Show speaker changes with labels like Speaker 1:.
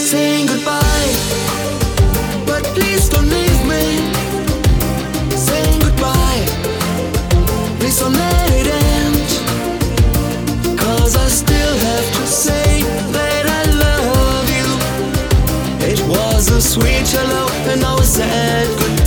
Speaker 1: saying goodbye, but please don't leave me. Saying goodbye, please don't let it end. 'Cause I still have to say that I love you. It was a sweet hello and now a sad goodbye.